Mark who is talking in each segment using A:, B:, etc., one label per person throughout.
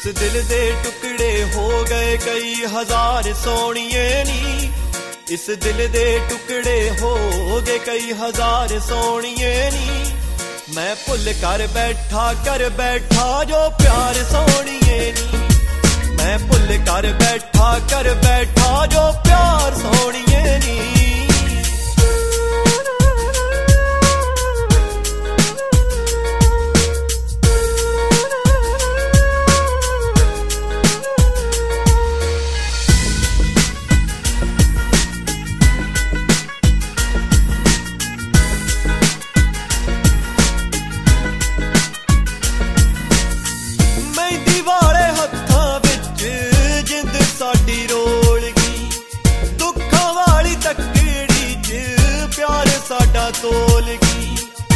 A: इस दिल दे टुकड़े हो गए कई हजार सोनिए नी, इस दिल दे टुकड़े हो गए कई हजार सोनिए नी। मैं भुल कर बैठा जो प्यार सोनिए नी, मैं भुल कर बैठा जो प्यार सोनिए नी। तोल गई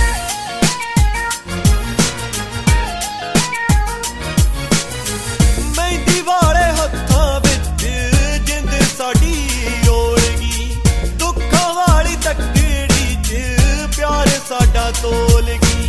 A: मेहंदी वाले हत्थां विच जिंद साडी रोल गई, दुखां वाली तकड़ी च प्यार साडा तोल गई।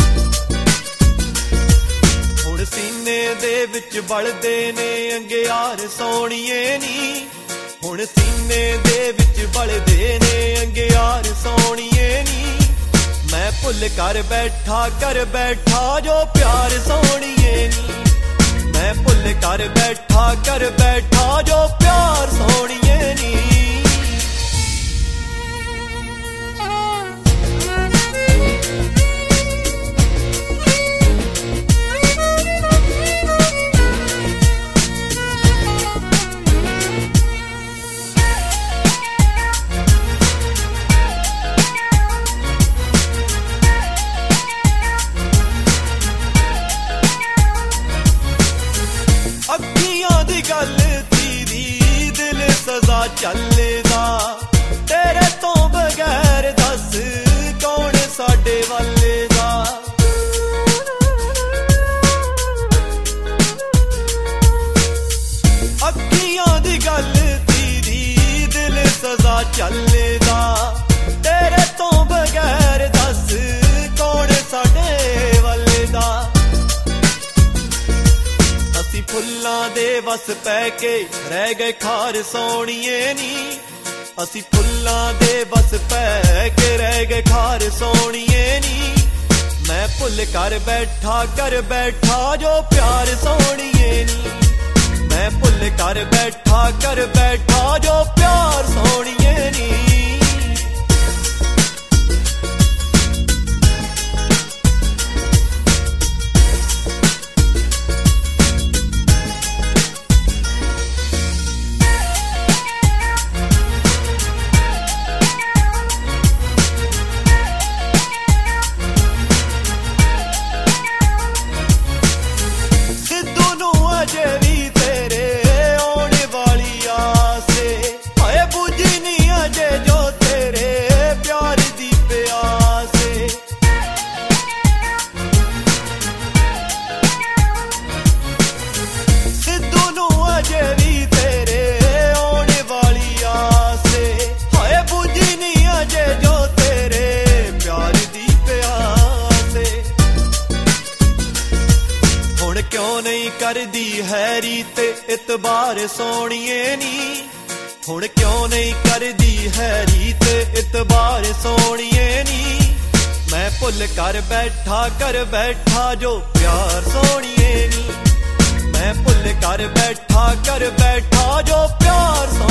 A: हुण सीने दे विच बलदे ने अंगियार सोनिए नी, हुण सीने दे विच बलदे ने अंगियार सोनिए नी। मैं भुल कर बैठा जो प्यार सोनिए नी, मैं भुल कर बैठा जो प्यार सोनिए नी। चलदा तेरे तो बगैर दस कौन साडे वाले दा। अखियां दी गल तेरी दिल सजा चलदा, तेरे तो बगैर दस कौन साडे वाले दा। असी फुल्लां दे वस पै के रह गए खार सोनिए नी, असी फुल्लां दे वस पै के रह गए खार सोनिए नी। मैं भुल कर बैठा जो प्यार सोनिए नी, मैं भुल कर बैठा जो प्यार सोनिए नी। करदी हैरी ते इतबार सोनिए नी, हुण क्यों नहीं करदी हैरी ते इतबार सोनिए नी। मैं भुल कर बैठा जो प्यार सोनिए नी, मैं भुल कर बैठा जो प्यार